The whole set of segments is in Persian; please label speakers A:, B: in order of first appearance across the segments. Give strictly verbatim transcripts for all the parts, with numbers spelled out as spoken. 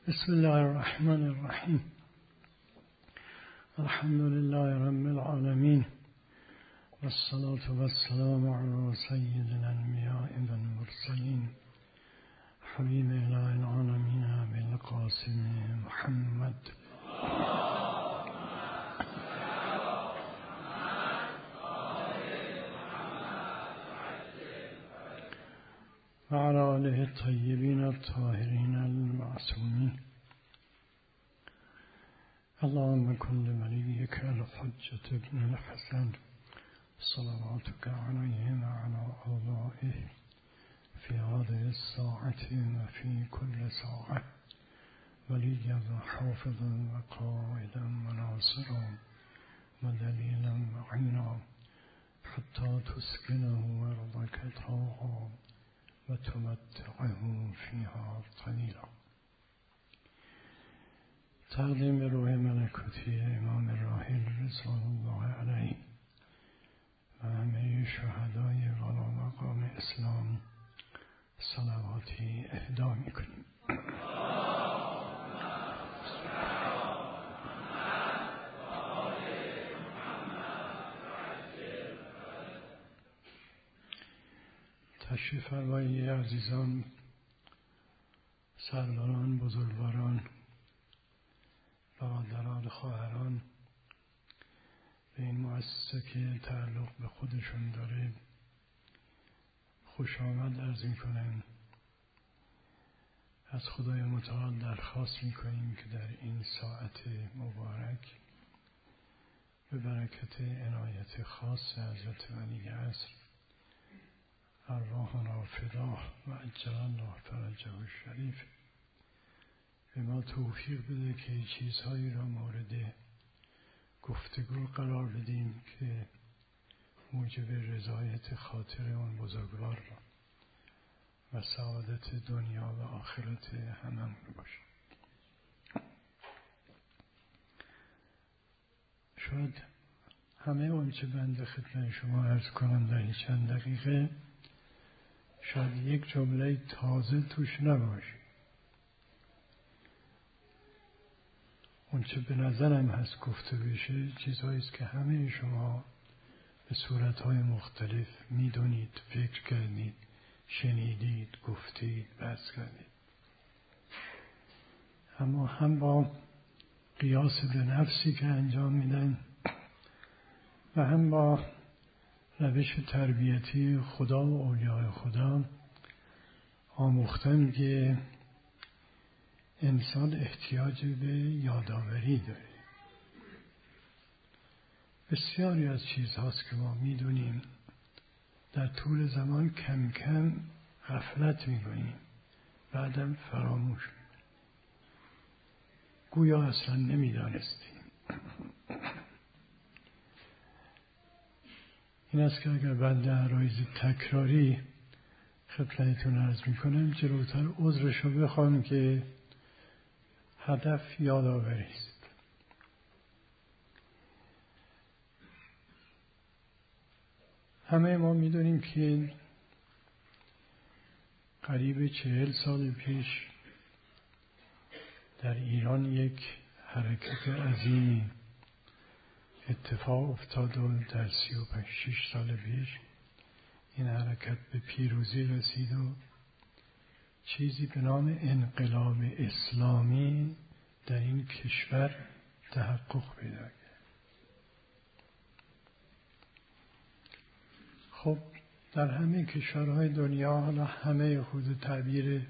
A: بسم الله الرحمن الرحیم. الحمد لله رب العالمین والصلاة والسلام علی سید الانبیاء والمرسلین حبیب اله العالمین بالقاسم محمد. و علی آله الطیبین الطاهرین المعصومین. اللهم كن لوليك الحجة ابن الحسن صلواتك عليه وعلى آبائه في هذه الساعة وفي كل ساعة وليا وحافظا وقائدا وناصرا ودليلا معينا حتى تسكنه أرضك طوعا وتمتعه فيها قليلا. تقدیم روح ملکوتی امام راحل رضوان الله علیه و همه شهدای والا مقام اسلام صلواتی اهدا میکنیم. تشریف فرمایید عزیزان، سرداران، بزرگواران، برادران، خواهران، به این مؤسسه که تعلق به خودشون داره خوش آمد عرض میکنم. از خدای متعال درخواست میکنیم که در این ساعت مبارک به برکت عنایت خاص حضرت ولی عصر ارواحنا فداه و عجل الله فرجه الشریف به ما توفیق بده که چیزهایی را مورد گفتگو قرار بدیم که موجب رضایت خاطر اون بزرگوار را و سعادت دنیا و آخرت هممون باشه. شاید همه اون چه بنده خدمت شما عرض کنم در این چند دقیقه شاید یک جمله تازه توش نباشه. اون چه به نظرم هست گفته بشه چیزهایی است که همه شما به صورتهای مختلف میدونید، فکر کردید، شنیدید، گفتید، بحث کردید، اما هم با قیاس به نفسی که انجام میدن و هم با روش تربیتی خدا و اولیاء خدا آموختن که انسان احتیاج به یادآوری داره. بسیاری از چیزهاست که ما میدونیم در طول زمان کم کم غفلت میکنیم، بعدم فراموش میکنیم، گویا اصلا نمیدانستیم. این است که اگر بنده عرایض تکراری خدمتتون عرض میکنم جلوتر عذرشو بخوام که هدف یادآوری است. همه ما میدونیم که قریب چهل سال پیش در ایران یک حرکت عظیمی اتفاق افتاد و در سی و پنج شش سال پیش این حرکت به پیروزی رسید و چیزی به نام انقلاب اسلامی در این کشور تحقق پیدا کرد. خب در همه کشورهای دنیا، حالا همه خود تعبیر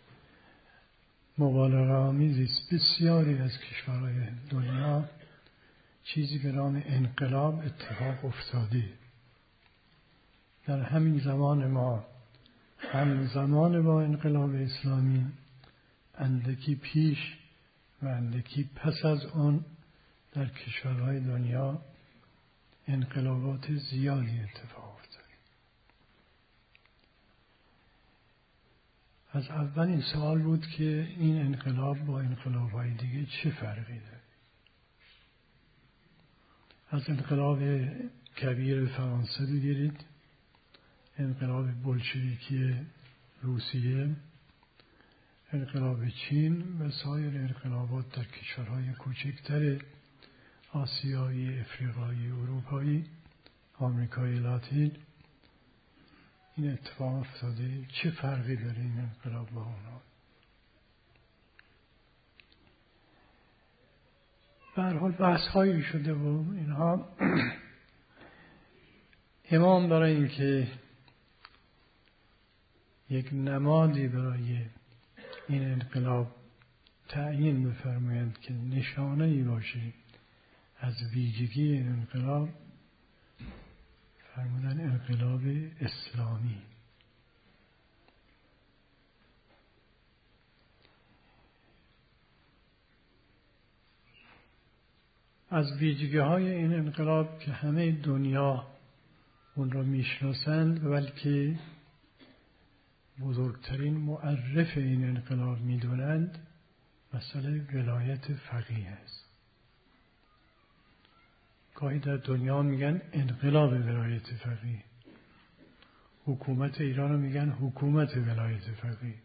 A: مبالغه آمیزی است، بسیاری از کشورهای دنیا چیزی به نام انقلاب اتفاق افتاده. در همین زمان ما هم زمان با انقلاب اسلامی اندکی پیش و اندکی پس از آن در کشورهای دنیا انقلابات زیادی اتفاق افتاد. از اول این سوال بود که این انقلاب با انقلابهای دیگه چه فرقی داره؟ از انقلاب کبیر فرانسه بگیرید، انقلاب بلشویکی روسیه، انقلاب چین و سایر انقلابات در کشورهای کوچکتر آسیایی، افریقایی، اروپایی، آمریکای لاتین این اتفاق افتاده. چه فرقی داره این انقلاب با اونها؟ به هر حال بحث هایی شده و اینها. امام برای اینکه یک نمادی برای این انقلاب تعیین بفرمایند که نشانه ای باشه از ویژگی این انقلاب، فرمودن انقلاب اسلامی. از ویژگی های این انقلاب که همه دنیا اون را میشناسند، بلکه بزرگترین معرف این انقلاب میدونند، مسئله ولایت فقیه است. گاهی در دنیا میگن انقلاب ولایت فقیه، حکومت ایران رو میگن حکومت ولایت فقیه.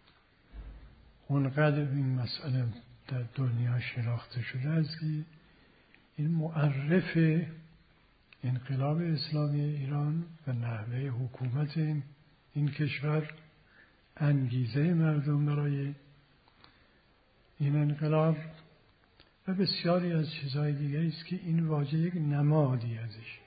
A: اونقدر این مسئله در دنیا شناخته شده است که این معرف انقلاب اسلامی ایران و نحوه حکومت این, این کشور، انگیزه مردم برای این انقلاب و بسیاری از چیزهای دیگه است که این واژه یک نمادی ازش.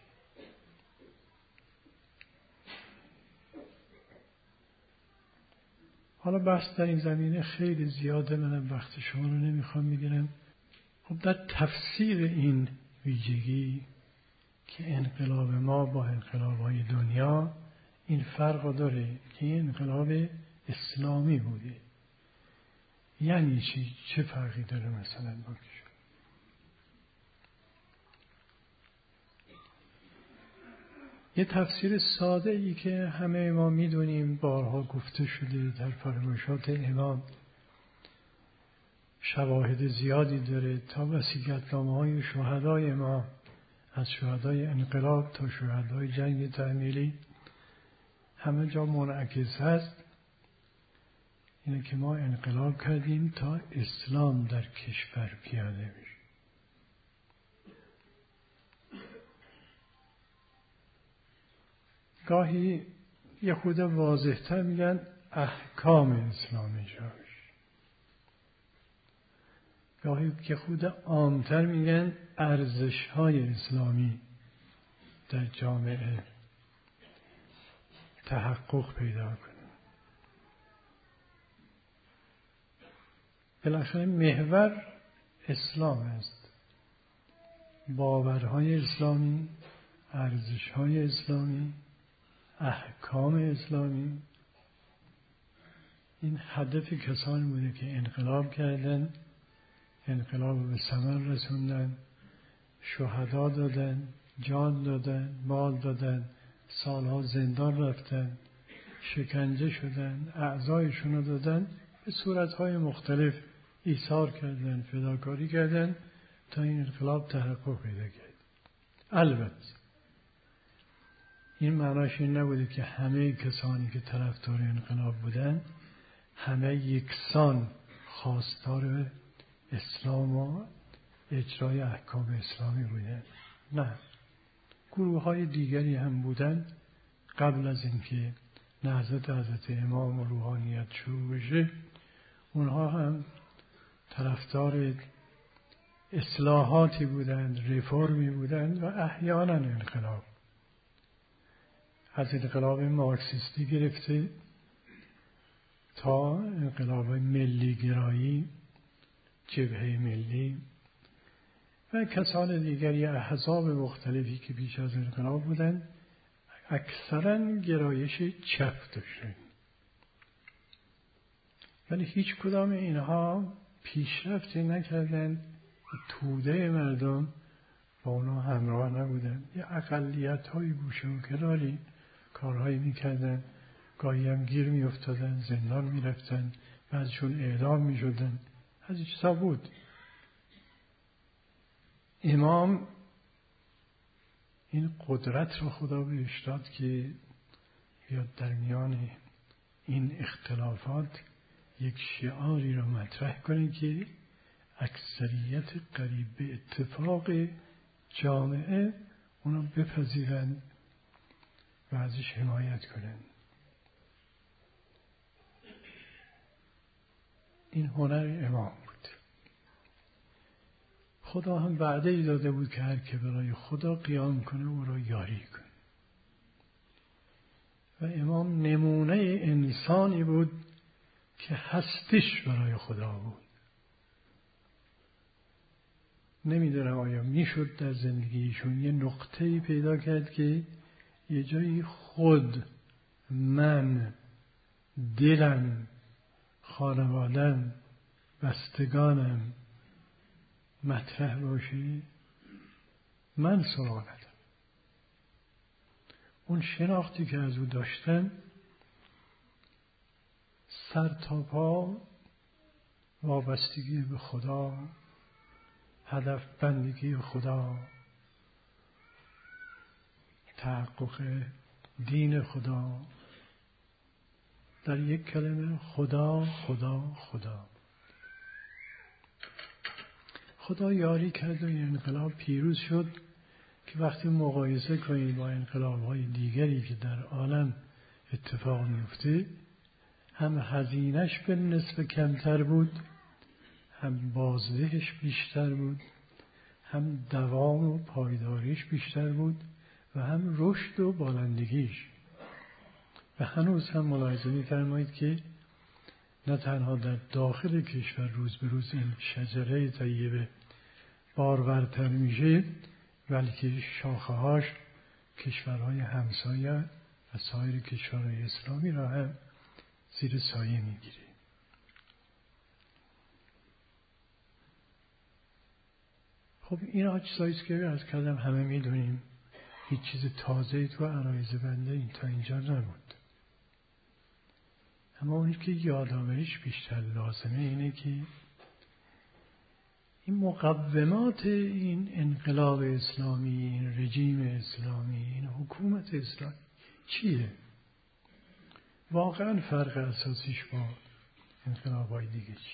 A: حالا بحث در این زمینه خیلی زیاده، منم وقت شما رو نمیخوام بگیرم. خب در تفسیر این ویژگی که انقلاب ما با انقلاب‌های دنیا این فرق داره که این انقلاب اسلامی بوده. یعنی چی؟ چه فرقی داره مثلا با کشور؟ یه تفسیر ساده ای که همه ما میدونیم، بارها گفته شده در فرمایشات امام، شواهد زیادی داره، تا وصیت‌نامه‌های شهدای ما، از شهدای انقلاب تا شهدای جنگ تحمیلی، همه جا منعکس هست. اینه که ما انقلاب کردیم تا اسلام در کشور پیاده بشه. گاهی یه خود واضح‌تر میگن احکام اسلامی جاش، گاهی که خود عامتر میگن ارزش‌های اسلامی در جامعه تحقق پیدا کنه. بالاخره محور اسلام است، باورهای اسلامی، ارزش‌های اسلامی، احکام اسلامی. این هدف کسانی بوده که انقلاب کردن، انقلاب به ثمر رسوندن، شهدا دادن، جان دادن، مال دادن، سالها زندان رفتن، شکنجه شدن، اعضایشون رو دادن، به صورتهای مختلف ایثار کردن، فداکاری کردن تا این انقلاب تحقق پیدا کرد. البته این معناش این نبوده که همه کسانی که طرفدار انقلاب بودن همه یکسان خواستار اسلام و اجرای احکام اسلامی بودن. نه، گروه های دیگری هم بودن قبل از اینکه نهضت حضرت امام و روحانیت شروع بشه. اونها هم طرفدار اصلاحاتی بودند، رفرمی بودند و احیانا انقلاب. از انقلاب مارکسیستی گرفته تا انقلاب ملی گرایی، جبهه ملی و کسان دیگری، احزاب مختلفی که پیش از انقلاب بودند، اکثرا گرایش چپ داشتند. ولی هیچ کدام اینها پیشرفتی نکردند، توده مردم با اونا همراه نبودند. یه اقلیت های گوشه و کناری کارهایی میکردن، گاهی هم گیر میافتادن، زندان میرفتن، بعضشون اعدام میشدن. از این چیزا بود. امام این قدرت رو خدا بهش داد که بیاد در میان این اختلافات یک شعاری را مطرح کنه که اکثریت قریب به اتفاق جامعه اونا بپذیرند و ازش حمایت کنند. این هنر امام بود. خدا هم وعده ای داده بود که هر که برای خدا قیام کنه او را یاری کنه. و امام نمونه انسانی بود که هستش برای خدا بود. نمیدونم آیا میشد در زندگیشون یه نقطه‌ای پیدا کرد که یه جایی خود، من، دلم، خانوادم، بستگانم مطرح باشه. من سراغ ندارم. اون شناختی که از او داشتن سر تا پا وابستگی به خدا، هدف بندگی خدا، تحقق دین خدا، در یک کلمه خدا خدا خدا. خدا یاری کرد و این انقلاب پیروز شد که وقتی مقایسه کنید با انقلاب‌های دیگری که در عالم اتفاق میفته، هم هزینه‌اش به نسبت کمتر بود، هم بازدهش بیشتر بود، هم دوام و پایداریش بیشتر بود و هم رشد و بالندگیش. و هنوز هم ملاحظه می‌فرمایید که نه تنها در داخل کشور روز به روز این شجره طیبه بارورتر میشه، بلکه شاخه‌هاش کشورهای همسایه و سایر کشورهای اسلامی را هم زیر سایه میگیره. خب این اجزاییست که از کلم همه میدونیم، هیچ چیز تازه‌ای تو عرایض بنده این تا اینجا نبود. اما اونی که یادآوریش بیشتر لازمه اینه که این مقومات این انقلاب اسلامی، این رژیم اسلامی، این حکومت اسلامی چیه؟ واقعا فرق اساسیش با انقلاب‌های دیگه چی؟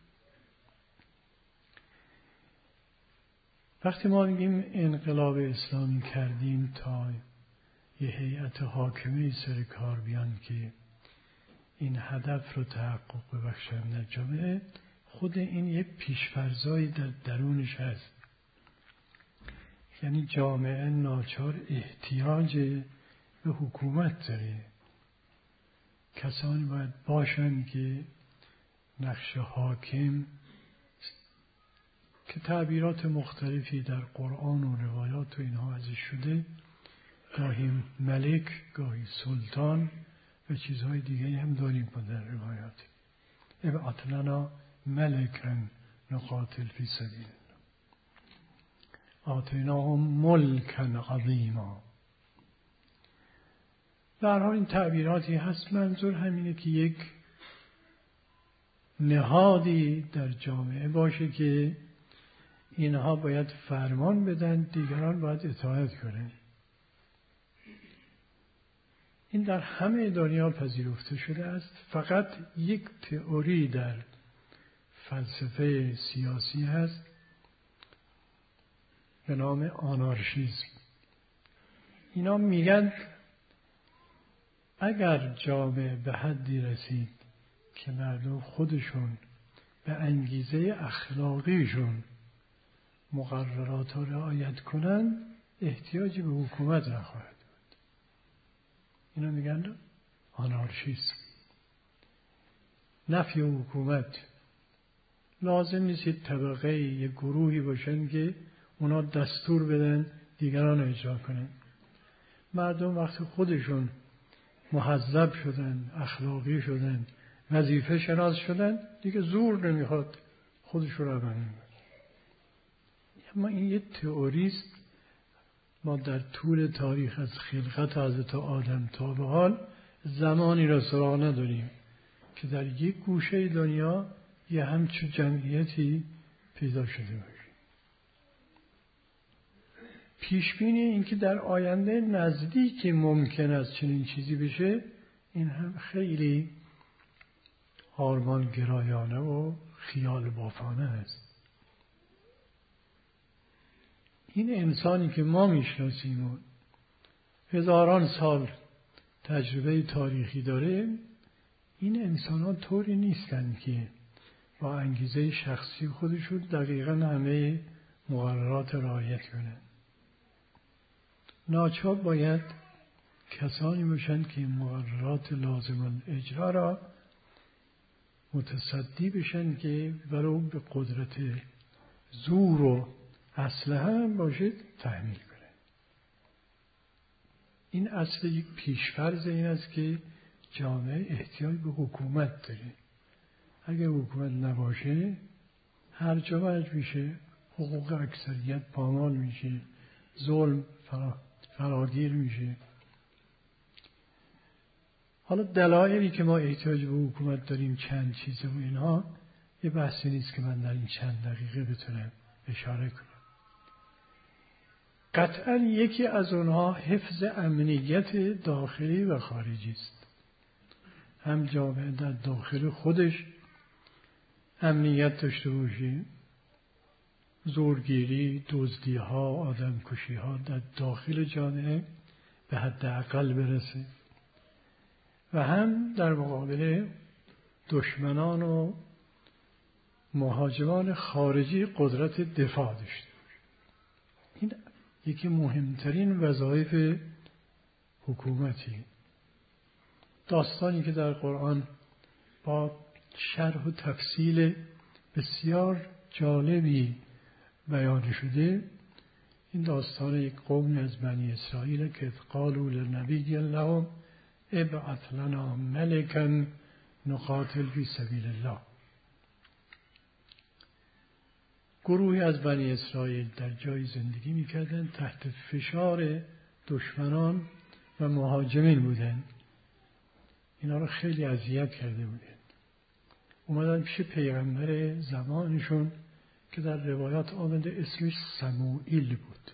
A: وقتی ما میگیم انقلاب اسلامی کردیم تا یه هیئت حاکمه سر کار بیان که این هدف رو تحقق ببخشن در جامعه، خود این یه پیش‌فرضایی در درونش هست. یعنی جامعه ناچار احتیاج به حکومت داره. کسانی باید باشن که نقش حاکم که تعبیرات مختلفی در قرآن و روایات و اینها ازش شده، گاهی ملک، گاهی سلطان و چیزهای دیگه هم داریم با در روایات. ابعث لنا ملکا نقاتل فی سبیل الله آتیناهم ملکا عظیما. در حال این تعبیراتی هست. منظور همینه که یک نهادی در جامعه باشه که اینها باید فرمان بدن، دیگران باید اطاعت کنن. این در همه دنیا پذیرفته شده است. فقط یک تئوری در فلسفه سیاسی هست به نام آنارشیسم. اینا میگن اگر جامعه به حدی رسید که مردم خودشون به انگیزه اخلاقیشون مقررات را رعایت کنن، احتیاجی به حکومت نخواهد بود. اینا میگن آنارشیسم. نفی حکومت. لازم نیست یک طبقه، یک گروهی باشن که اونا دستور بدن دیگران اجرا کنن. مردم وقتی خودشون مهذب شدن، اخلاقی شدن، وظیفه شناس شدن، دیگه زور نمیخواد خودشون رو عمل کنن. اما این یه تئوریست. ما در طول تاریخ از خلقت حضرت آدم تا به حال زمانی را سراغ نداریم که در یک گوشه دنیا یه همچون جمعیتی پیدا شده باشه. پیشبینی این که در آینده نزدیک ممکن است چنین چیزی بشه، این هم خیلی آرمان گرایانه و خیال بافانه است. این انسانی که ما میشناسیم و هزاران سال تجربه تاریخی داره، این انسان ها طوری نیستن که با انگیزه شخصی خودشون دقیقا همه مقررات رعایت کنن. ناچار باید کسانی باشند که مقررات لازم الاجرا را متصدی بشن که ولو به قدرت زور و اسلحه هم باشه تحمیل کنه. این اصل یک پیشفرض این است که جامعه احتیاج به حکومت داره. اگه حکومت نباشه هر جا مرج میشه، حقوق اکثریت پامال میشه، ظلم فرا، فراگیر میشه. حالا دلایلی که ما احتیاج به حکومت داریم چند چیزه و اینها یه بحثی نیست که من در این چند دقیقه بتونم اشاره کنم. قطعا یکی از اونها حفظ امنیت داخلی و خارجی است. هم جامعه در داخل خودش امنیت داشته باشه، زورگیری، دزدی‌ها، آدمکشی‌ها در داخل جامعه به حداقل برسه و هم در مقابل دشمنان و مهاجمان خارجی قدرت دفاع داشته باشه. این یکی مهمترین وظایف حکومتی. داستانی که در قرآن با شرح و تفصیل بسیار جالبی بیان شده، این داستان یک قوم از بنی اسرائیل که قالوا للنبی لهم ابعث لنا ملکا نقاتل فی سبیل الله. گروهی از بنی اسرائیل در جای زندگی میکردند تحت فشار دشمنان و مهاجمین بودند. اینا رو خیلی اذیت کرده بودند. اومدن پیش پیغمبر زمانشون که در روایات آمده اسمش سموئیل بود.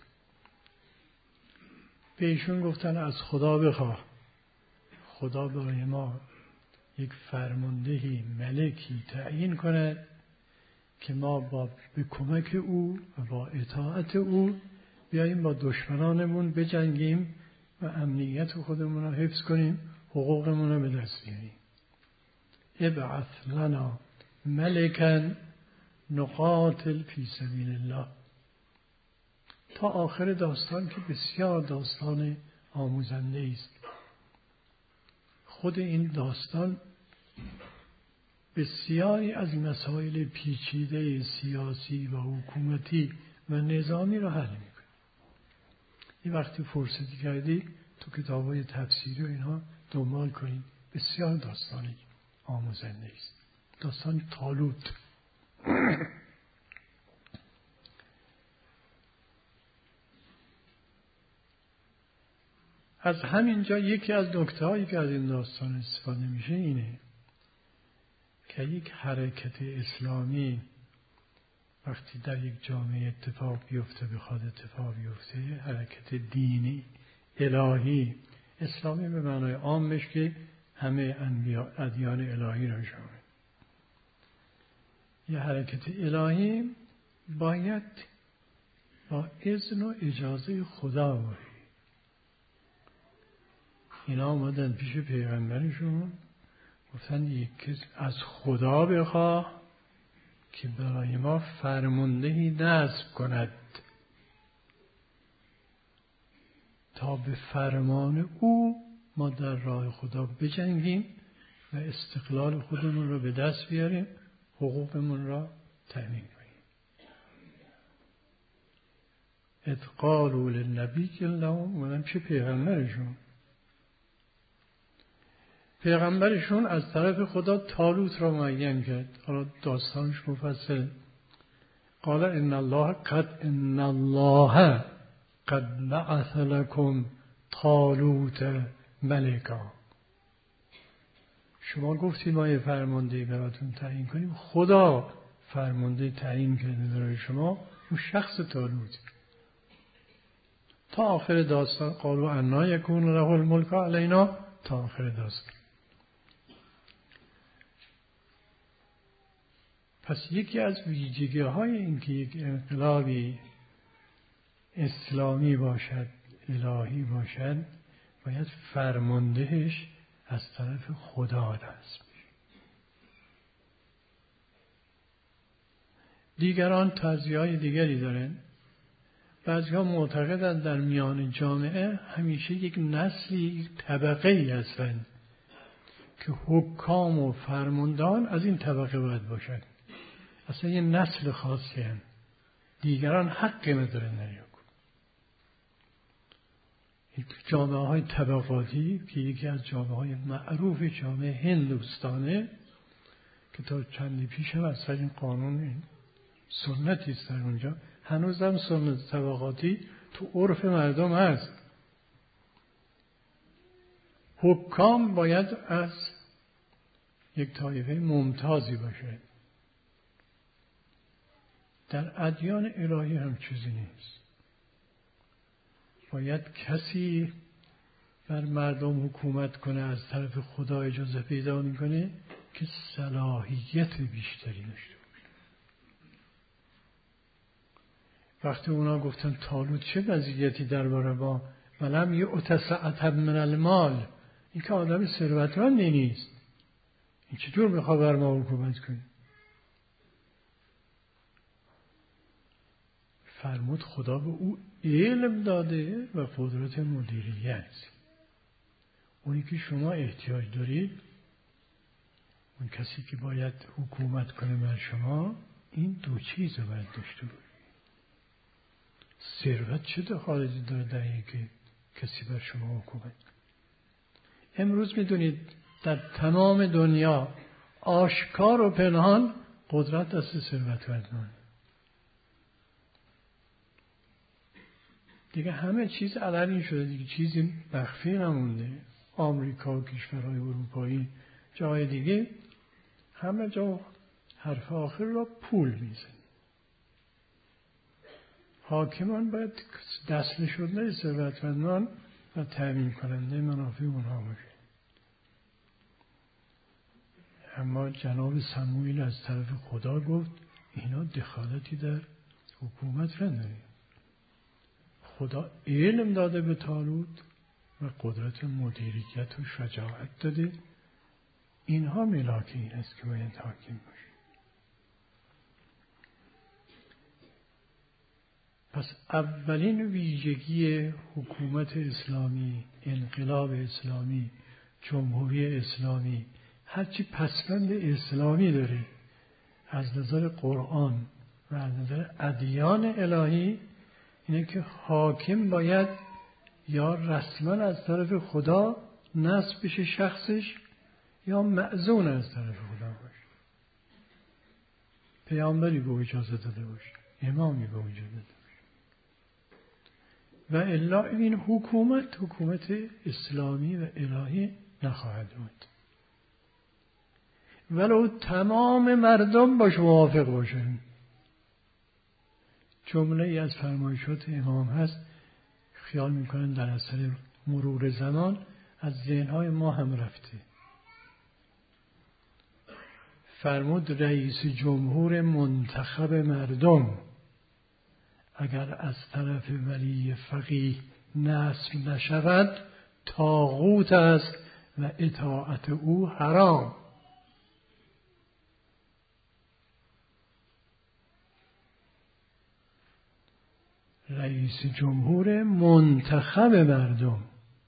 A: به ایشون گفتن از خدا بخواه خدا برای ما یک فرماندهی ملکی تعیین کند که ما با به کمک او و با اطاعت او بیاییم با دشمنانمون بجنگیم و امنیت خودمون رو حفظ کنیم، حقوقمون رو به دست بیاریم. ابعث لنا ملکا نقاتل فی سبیل الله. تا آخر داستان که بسیار داستان آموزنده است. خود این داستان بسیاری از مسائل پیچیده سیاسی و حکومتی و نظامی را حل میکنه. این وقتی فرصتی کردی تو کتاب‌های تفسیری و اینها دنبال کنید. بسیار داستانی آموزنده است. داستان طالوت. از همینجا یکی از نکته‌هایی که از این داستان استفاده میشه اینه که یک حرکت اسلامی وقتی در یک جامعه اتفاق بیفته، بخواد اتفاق بیفته، حرکت دینی الهی اسلامی به معنای عامش که همه انبیا ادیان الهی را شامل. یه حرکت الهی باید با اذن و اجازه خدا باشه. اینا اومدن پیش پیغمبرشون گفتن یک کس از خدا بخواه که برای ما فرماندهی نصب کند تا به فرمان او ما در راه خدا بجنگیم و استقلال خودمون را به دست بیاریم، حقوقمون را تأمین کنیم. اذ قالوا للنبی لهم، اومدن پیش پیغمبرشون. پیغمبرشون از طرف خدا طالوت را معین کرد. حالا داستانش مفصل. قال ان الله قد ان الله قد بعث لكم طالوت ملکا. شما گفتید ما یه فرمانده براتون تعیین کنیم، خدا فرمانده تعیین کرده برای شما، اون شخص طالوت. تا آخر داستان قالوا انا یکون له الملک علینا، تا آخر داستان. پس یکی از ویژگی های این که یک انقلابی اسلامی باشد، الهی باشد، باید فرماندهش از طرف خدا هست. دیگران توضیح‌های دیگری دارن. بعضی‌ها معتقدند در میان جامعه همیشه یک نسلی، یک طبقه ای هستند که حکام و فرماندهان از این طبقه باید باشد. اصلا یه نسل خاصی هست. دیگران حقی ندارن در این حکم. جامعه های طبقاتی که یکی از جامعه های معروف جامعه هندوستانه که تا چندی پیش هم اصلا این قانون این سنتی است در اونجا، هنوز هم سنت طبقاتی تو عرف مردم هست. حکام باید از یک طایفه ممتازی باشه. در ادیان الهی هم چیزی نیست. باید کسی بر مردم حکومت کنه از طرف خدا اجازه پیدا میکنه که صلاحیت بیشتری داشته. وقتی اونا گفتن طالوت چه وضعیتی درباره ما، ولم یؤت سعة من المال، این که آدم ثروتمندی نیست، این چطور میخواد بر ما حکومت کنه؟ فرمود خدا به او علم داده و قدرت مدیریت. اونی که شما احتیاج دارید، اون کسی که باید حکومت کنه بر شما، این دو چیز رو باید داشته باشه. ثروت چه دخالتی داره در اینکه کسی بر شما حکومت کنه؟ امروز میدونید در تمام دنیا آشکار و پنهان قدرت دست ثروتمندانه. دیگه همه چیز علنی شده، دیگه چیزی مخفی نمونده. آمریکا و کشورهای اروپایی جای دیگه همه جا حرف آخر را پول میزنه. حاکمان باید دست نشونده ثروتمندان و تامین کننده منافع اونها باشه. اما جناب سموئیل از طرف خدا گفت اینا دخالتی در حکومت نداره. خدا علم داده به طالوت و قدرت مدیریت و شجاعت داده. اینها ملاک این است که باید حاکم باشه. پس اولین ویژگی حکومت اسلامی، انقلاب اسلامی، جمهوری اسلامی، هرچی پسوند اسلامی داره از نظر قرآن و از نظر ادیان الهی، اینه که حاکم باید یا رسما از طرف خدا نصب بشه شخصش، یا مأذون از طرف خدا باشه. پیامبری به اجازه داده باشه، امامی به اجازه داده باشه. و الا این حکومت حکومت اسلامی و الهی نخواهد بود، ولو تمام مردم باش موافق باشن. جمله ای از فرمایشات امام هست، خیال میکنن در اثر مرور زمان از ذهنهای ما هم رفته. فرمود رئیس جمهور منتخب مردم اگر از طرف ولی فقیه نصب نشود طاغوت است و اطاعت او حرام. رئیس جمهور منتخب مردم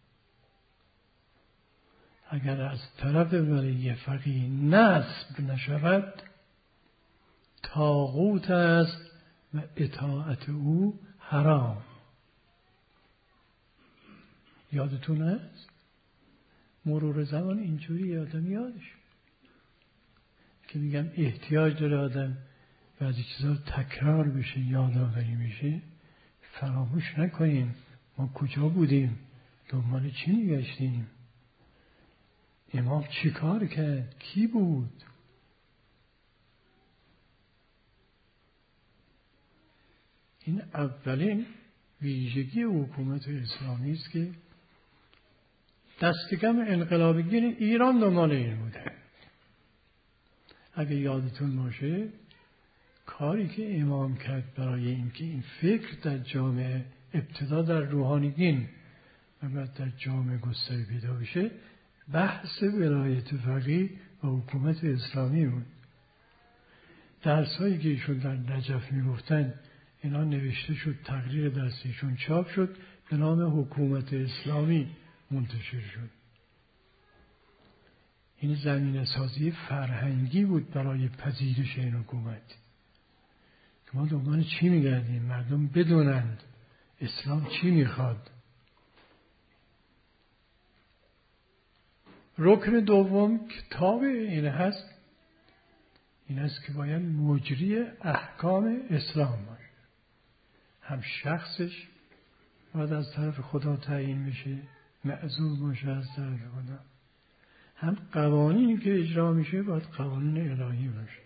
A: اگر از طرف ولی فقیه نصب نشود طاغوت است و اطاعت او حرام. یادتون هست مرور زمان اینجوری آدم یادش که میگم احتیاج داره آدم بعضی چیزا تکرار بشه، یادآوری بشه. فراموش نکنیم ما کجا بودیم، دنبال چی میگشتیم، امام چی کار کرد، کی بود. این اولین ویژگی حکومت اسلامی است که دستکم انقلابیگین ایران دنبال این بوده. اگه یادتون باشه کاری که امام کرد برای اینکه این فکر در جامعه ابتدا در روحانیین و بعد در جامعه گستری پیدا بشه، بحث ولایت فقیه و حکومت اسلامی بود. درسایی که ایشون در نجف میگفتن اینا نوشته شد، تقریر درسیشون چاپ شد، به نام حکومت اسلامی منتشر شد. این زمینه سازی فرهنگی بود برای پذیرش این حکومت. که ما دنبال چی میگردیم؟ مردم بدونند اسلام چی میخواد. رکن دوم کتاب این هست، این است که باید مجری احکام اسلام باشه. هم شخصش باید از طرف خدا تعیین بشه، معزول باشه از طرف خدا، هم قوانینی که اجرا میشه باید قوانین الهی باشه.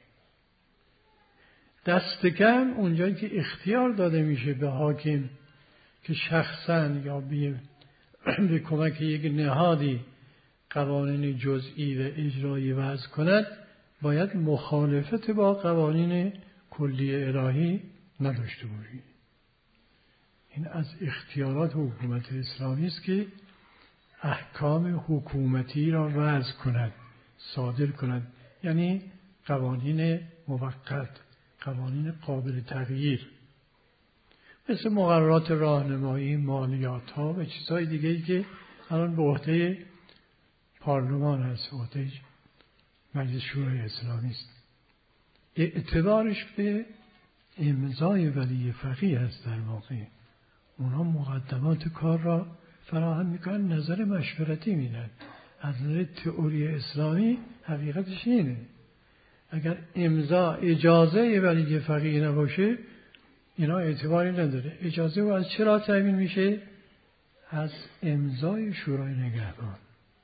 A: دست کم اونجایی که اختیار داده میشه به حاکم که شخصا یا به, به کمک یک نهادی قوانین جزئی و اجرایی وضع کند، باید مخالفت با قوانین کلی الهی نداشته باشه. این از اختیارات حکومت اسلامی است که احکام حکومتی را وضع کند، صادر کند، یعنی قوانین موقت، قوانین قابل تغییر، مثل مقررات راهنمایی، مالیات ها و چیزهای دیگه‌ای که الان به عهده پارلمان است، به عهده مجلس شورای اسلامی است. اعتبارش به امضای ولی فقیه است. در واقع اونا مقدمات کار را فراهم میکنن، نظر مشورتی میدن. از نظر تئوری اسلامی حقیقتش اینه، اگر امضا اجازه ولی فقیه نباشه اینا اعتباری نداره. اجازه و از چرا تامین میشه؟ از امضای شورای نگهبان.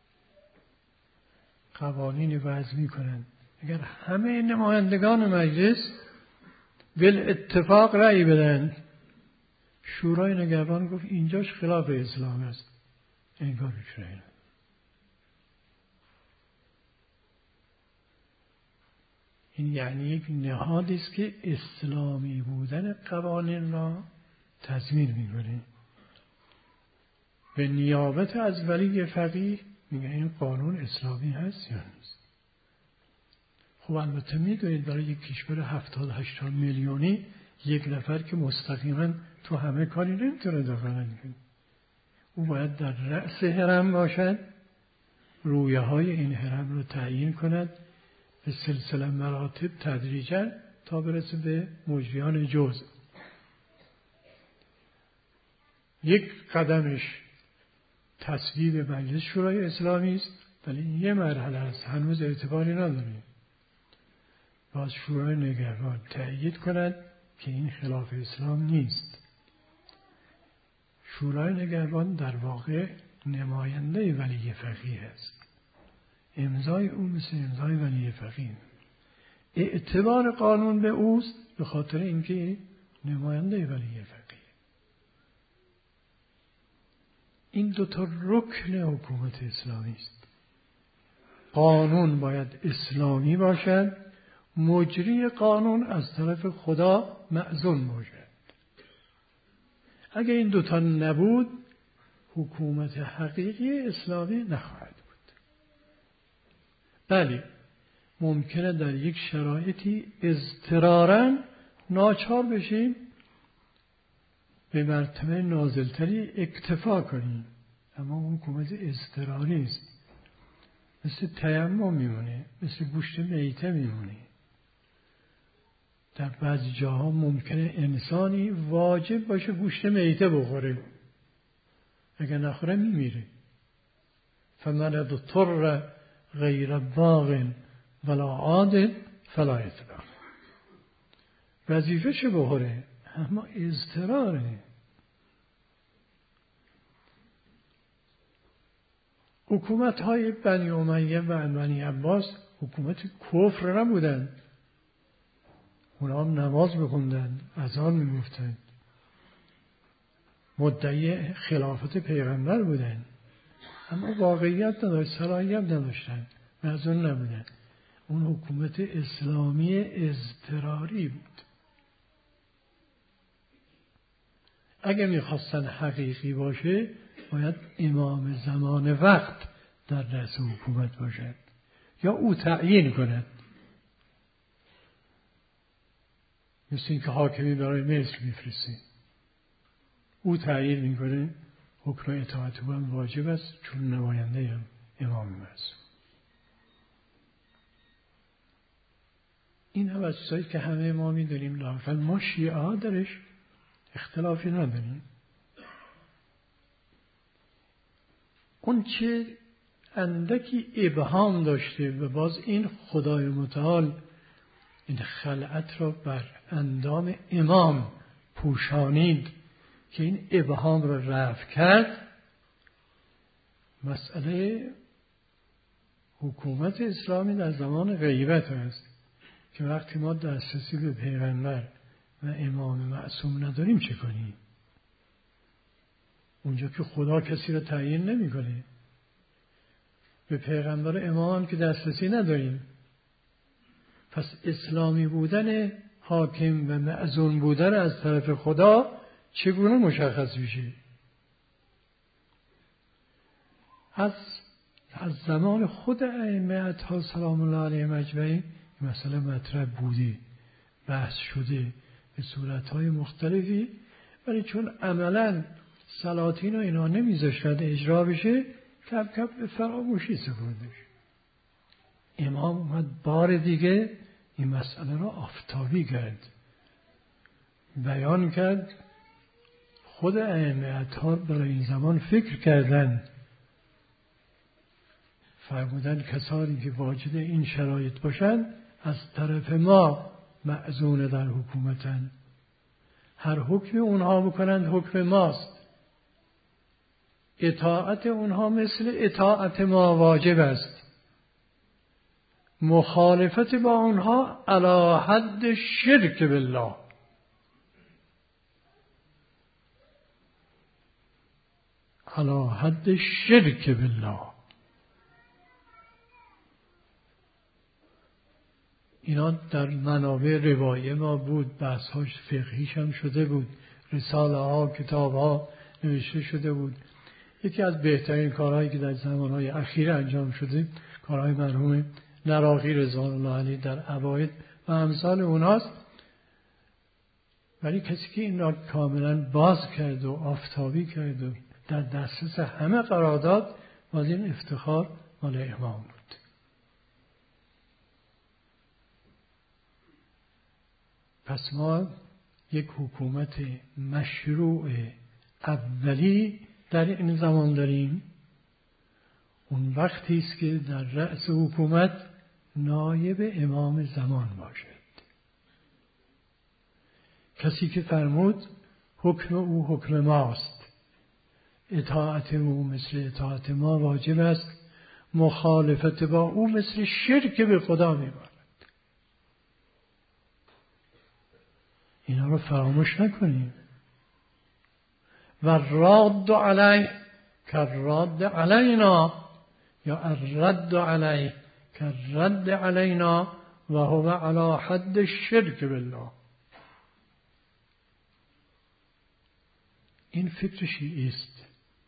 A: قوانین وضع میکنن، اگر همه نمایندگان مجلس بالاتفاق رأی بدن، شورای نگهبان گفت اینجاش خلاف اسلام است، انگارش رأی ندن. این یعنی یک نهادی است که اسلامی بودن قوانین را تضمین میکنه. به نیابت از ولی فقیه میگه این قانون اسلامی هست یا نیست. خب البته میدونید برای یک کشور هفتاد هشتاد میلیونی یک نفر که مستقیما تو همه کاری نمیتونه دخالت کنه. او باید در رأس حرم باشد، رویه های این حرم رو تعیین کند به سلسله مراتب تدریجا تا برسه به مجریان جزء. یک قدمش تصویب مجلس شورای اسلامی است، ولی این یه مرحله است، هنوز اعتباری نداره. باز شورای نگهبان تأیید کند که این خلاف اسلام نیست. شورای نگهبان در واقع نماینده ولی فقیه است. امضای او مثل امضای ولی فقیه. اعتبار قانون به اوست به خاطر اینکه نماینده ولی فقیه. این دو تا رکن حکومت اسلامی است. قانون باید اسلامی باشد، مجری قانون از طرف خدا مأذون باشد. اگر این دوتا نبود حکومت حقیقی اسلامی نخواهد بود. بله ممکنه در یک شرایطی اضطراراً ناچار بشیم به مرتبه نازلتری اکتفا کنیم، اما اون حکومت اضطراری است. مثل تیمم میمونه، مثل گوشت میته میمونه. در بعضی جاها ممکنه انسانی واجب باشه گوشت میته بخوره، اگر نخوره میمیره. فمن اضطر غیر باغ ولا عاد فلا اثم. وظیفه‌ش بخوره اما اضطراره. حکومت های بنی امیه و بنی عباس حکومت کفر نبودن. اونا هم نماز بخوندن، اذان میگفتن، مدعی خلافت پیغمبر بودن، اما واقعیت نداشت، صلاحیت نداشتن، مأذون نبودن. اون حکومت اسلامی اضطراری بود. اگه میخواستن حقیقی باشه باید امام زمان وقت در رأس حکومت باشد یا او تعیین کند. مثل این که حاکمی برای مصر میفرسته، او تعیین میکنه، حکم اطاعت او هم واجب است چون نماینده هم امام معصوم. این هم از چیزایی که همه ما میدونیم، لااقل ما شیعه ها درش اختلافی نداریم. اون چه اندکی ابهام داشته و باز این خدای متعال این خلعت را بر اندام امام پوشانید که این ابهام را رفع کرد، مسئله حکومت اسلامی در زمان غیبت است که وقتی ما دسترسی به پیغمبر و امام معصوم نداریم چه کنیم؟ اونجا که خدا کسی را تعیین نمی کنه، به پیغمبر امام که دسترسی نداریم، پس اسلامی بودن حاکم و معزون بودن از طرف خدا چگونه مشخص میشه؟ از از زمان خود ائمه اطهار سلام الله علیهم اجمعین مثلا مطرح بوده، بحث شده به صورتهای مختلفی، ولی چون عملا سلاطین و اینا نمیذاشتن اجرا بشه کم کم به فراموشی سپردش. امام اومد بار دیگه این مسئله را آفتابی کرد، بیان کرد. خود ائمه اطهار برای این زمان فکر کردن، فرمودن کسانی که واجد این شرایط باشند از طرف ما معزون در حکومتن، هر حکم اونها بکنند حکم ماست، اطاعت اونها مثل اطاعت ما واجب است، مخالفت با اونها علی حد شرک بالله. علی حد شرک بالله. اینا در منابع روایه ما بود، بحث‌هاش فقهیش هم شده بود، رساله ها، کتاب ها نوشته شده بود. یکی از بهترین کارهایی که در زمانهای اخیر انجام شده کارهای مرحوم نراقی رضوان الله علیه در عواید و امثال اوناست. ولی کسی که این را کاملا باز کرد و آفتابی کرد و در دسترس همه قرار داد، باز این افتخار مال امام بود. پس ما یک حکومت مشروع اولی در این زمان داریم. اون وقتی است که در رأس حکومت نایب امام زمان باشد، کسی که فرمود حکم او حکم ماست، اطاعت او مثل اطاعت ما واجب است، مخالفت با او مثل شرک به خدا میبارد. اینا رو فراموش نکنیم. و راد علیه کراد علینا یا الرد علیه کرد علینا و هو علی حد الشرک بالله. این فکر شیعی است،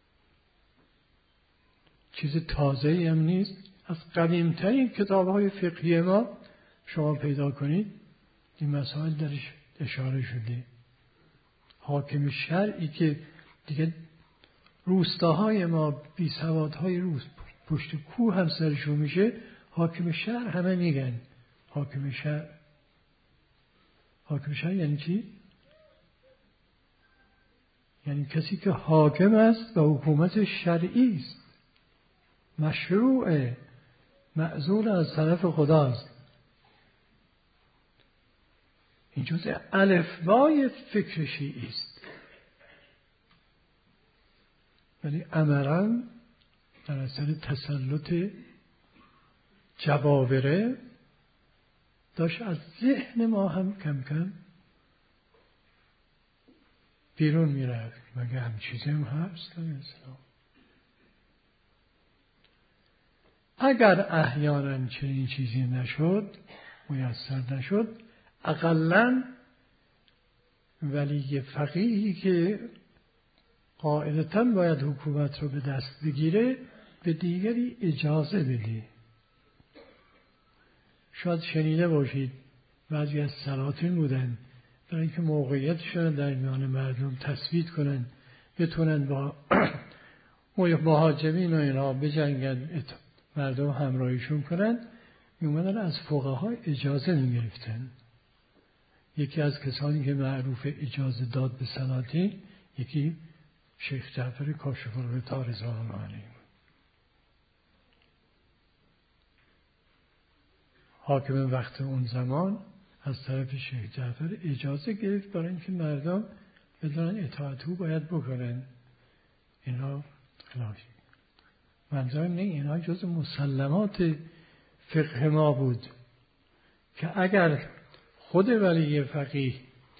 A: چیز تازه‌ای هم نیست. از قدیم‌ترین کتاب‌های فقهی ما شما پیدا کنید این مسائل درش اشاره شده. حاکم شرعی که دیگه روستاهای ما بی سوادهای روز پشت کوه هم سرشون میشه، حاکم شرع همه میگن حاکم شرع. حاکم شرع یعنی چی؟ یعنی کسی که حاکم است و حکومت شرعی است، مشروع، معزول از طرف خداست. این جزء الفبای فکر شیعی است. ولی عملاً در اثر تسلط جبابره داشت از ذهن ما هم کم کم بیرون میرفت. مگه هم چیزی هم هست در اسلام؟ اگر احیانا چنین چیزی نشد، میسر نشد، اقلاً ولی فقیهی که قاعدتاً باید حکومت رو به دست بگیره، به دیگری اجازه بده. شاید شنیده باشید بعضی از سلاطین بودن برای اینکه موقعیتشون در میان مردم تثبیت کنن، بتونن با مهاجمین و اینا بجنگن، مردم همراهیشون کنن، میومدن از فقها اجازه میگرفتن. یکی از کسانی که معروف اجازه داد به سلاطین، یکی شیخ جعفر کاشف الغطا رضوان الله علیه. حاکم وقت اون زمان از طرف شیخ جعفر اجازه گرفت برای اینکه مردم بدونن اطاعت او باید بکنن. اینا خلافی. منظورم نه، اینا جز مسلمات فقه ما بود که اگر خود ولی فقیه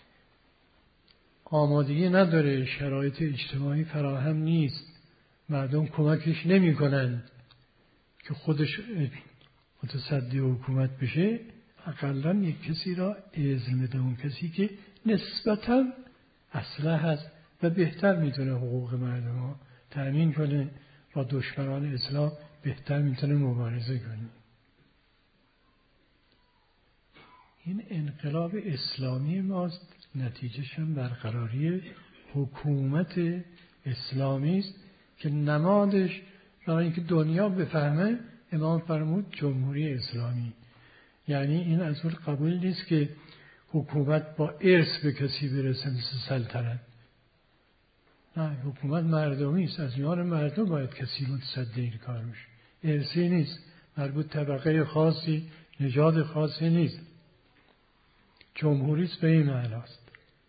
A: آمادگی نداره، شرایط اجتماعی فراهم نیست، مردم کمکش نمی کنند که خودش متصدی حکومت بشه، اقلا یک کسی را اذن بده، اون کسی که نسبتاً اصلح هست و بهتر میتونه حقوق مردم ها تأمین کنه، با دشمنان اسلام بهتر میتونه مبارزه کنه. این انقلاب اسلامی ماست، نتیجهش هم برقراری حکومت اسلامی است که نمادش برای اینکه دنیا بفهمه امام فرمود جمهوری اسلامی. یعنی این از اون قبول نیست که حکومت با ارث به کسی برسه مثل سلطنت. نه، حکومت مردمی است، از میان مردم باید کسی متصدی این کار بشه. ارثی نیست، مربوط طبقه خاصی، نژاد خاصی نیست. جمهوری است به این معناست.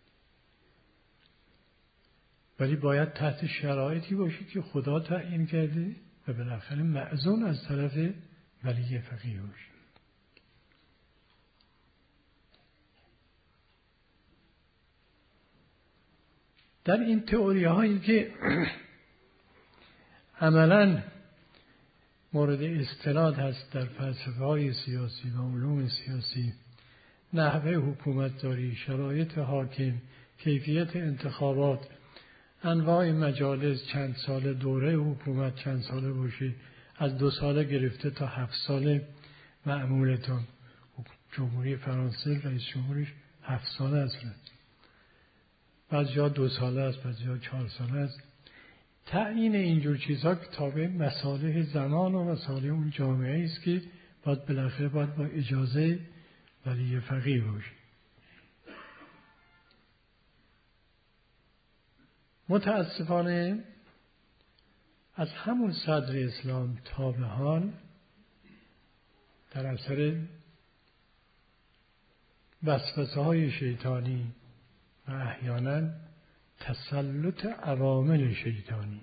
A: ولی باید تحت شرایطی باشه که خدا تعیین کرده و بالاخره مأذون از طرف ولی فقیه باشه. در این تئوری هایی که عملاً مورد استناد هست در فلسفه های سیاسی و علوم سیاسی، نحوه حکومت داری، شرایط حاکم، کیفیت انتخابات، انواع مجالس، چند ساله دوره حکومت چند ساله باشه، از دو ساله گرفته تا هفت ساله معمولتون. جمهوری فرانسه رئیس جمهورش هفت ساله است، بعضی جا دو ساله است، بعضی جا چهار ساله است. تعیین اینجور چیزها که تابع مصالح زمان و مصالح اون جامعه است که باید بالاخره باید با اجازه ولی فقیه باشه. متاسفانه از همون صدر اسلام تا به حال در اثر وسوسه های شیطانی و احیانا تسلط عوامل شیطانی،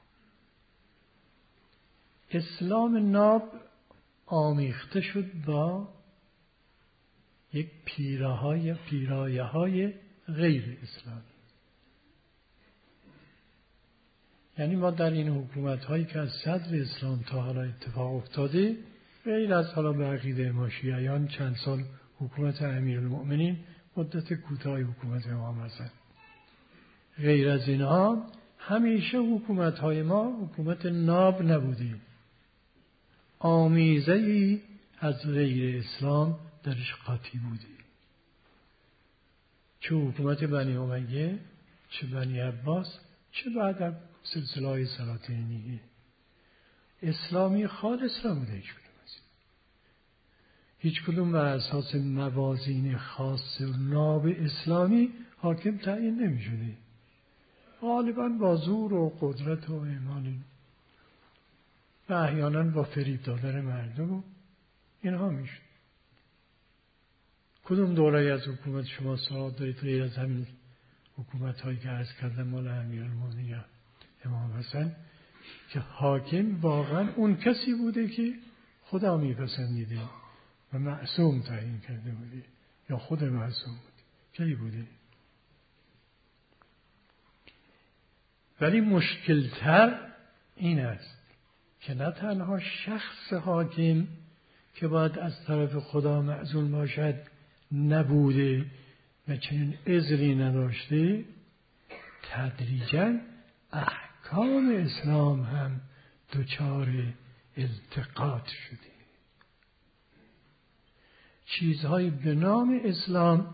A: اسلام ناب آمیخته شد با یک پیراهای پیرایه های غیر اسلامی. یعنی ما در این حکومت هایی که از صدر اسلام تا حالا اتفاق افتاده، غیر از حالا به عقیده ما شیعیان چند سال حکومت امیرالمؤمنین، مدت کوتاه حکومت امام حسن، غیر از اینها همیشه حکومت های ما حکومت ناب نبوده، آمیزه ای از غیر اسلام درش قاطی بوده. چه حکومت بنی امیه، چه بنی عباس، چه بعدم سلسله های سلاطینیه، اسلامی خالص نبوده هیچ کدوم از این. هیچ کدوم بر اساس موازین خاص و ناب اسلامی حاکم تعیین نمی شده، غالبا با زور و قدرت و ایمانی و احیانا با فریب دادن مردم و اینها میشه. کدوم دوره از حکومت شما سراغ دارید غیر از همین حکومت هایی که عرض کردم مال امیرالمؤمنین امام حسن که حاکم واقعا اون کسی بوده که خدا میپسندیده و معصوم تعیین کرده بوده یا خود معصوم بوده؟ کی بوده؟ ولی مشکلتر این است که نه تنها شخص حاکم که باید از طرف خدا معزول باشد نبوده و چنین اذنی نداشته، تدریجاً احکام اسلام هم دچار التقاط شده. چیزهای به نام اسلام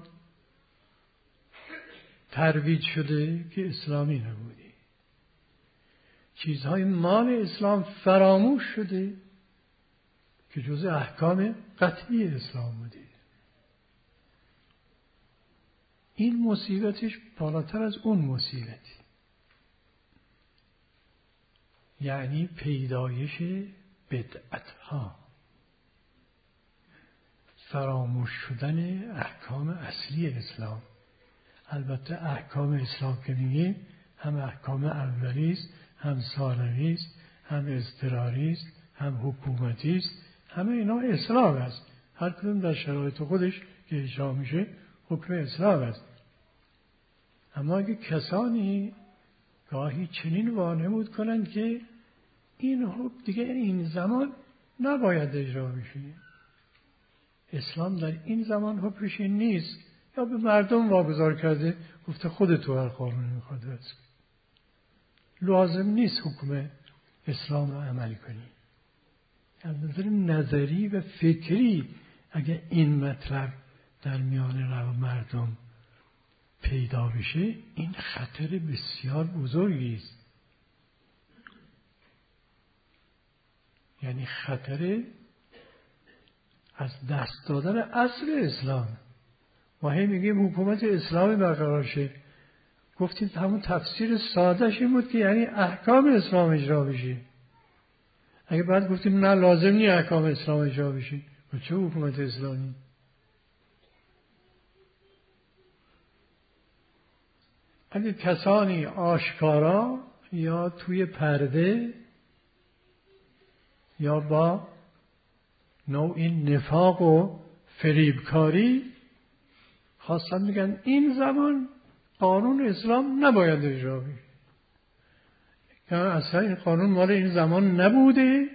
A: ترویج شده که اسلامی نبوده. چیزهای مال اسلام فراموش شده که جزء احکام قطعی اسلام بوده. این مصیبتش بالاتر از اون مصیبتی، یعنی پیدایش بدعتها، فراموش شدن احکام اصلی اسلام. البته احکام اسلام که میگیم هم احکام اولی است، هم ثانوی است، هم اضطراری است، هم حکومتی است. همه اینا اسلام است. هر کدوم در شرایط خودش که اجرا میشه حکم اسلام است. اما اگه کسانی گاهی چنین وانمود کنند که این حکم دیگه این زمان نباید اجرا بشه، اسلام در این زمان حکمش این نیست، یا به مردم واگذار کرده گفته خود تو هر قانونی میخواد است، لازم نیست حکم اسلام رو عمل کنی. از نظر نظری و فکری اگر این مطلب در میان رو مردم پیدا بشه، این خطر بسیار بزرگی است. یعنی خطر از دست دادن اصل اسلام. ما هی میگیم حکومت اسلامی برقرار شه، گفتیم همون تفسیر سادهش این بود که یعنی احکام اسلام اجرا بشه. اگه بعد گفتیم نه لازم نیست احکام اسلام اجرا بشه، و چه حکومت اسلامی؟ اگه کسانی آشکارا یا توی پرده یا با نوع نفاق و فریبکاری خواستن میگن این زمان قانون اسلام نباید اجرا بشه، یا اصلا این قانون مال این زمان نبوده،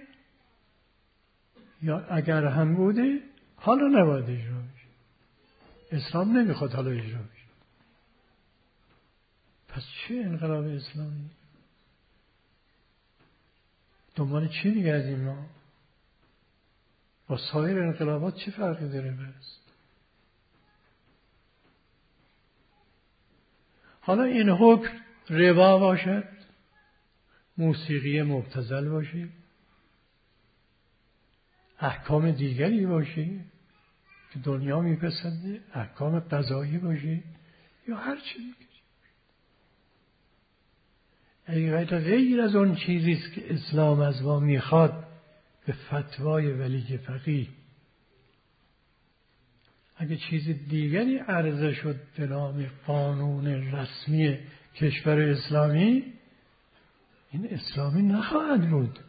A: یا اگر هم بوده حالا نباید اجرا بشه، اسلام نمیخواد حالا اجرا بشه. پس چه انقلاب اسلامی؟ دنبال چی میگردیم ما؟ با سایر انقلابات چه فرقی داره بس؟ حالا این حکم ربا باشد، موسیقی مبتذل باشه، احکام دیگری باشه که دنیا میپسنده، احکام قضایی باشه، یا هر چی دیگه. اگر غیر از اون چیزی است که اسلام از ما میخواد به فتوای ولی فقیه، اگه چیز دیگری عرضه شد به نام قانون رسمی کشور اسلامی، این اسلامی نخواهد بود.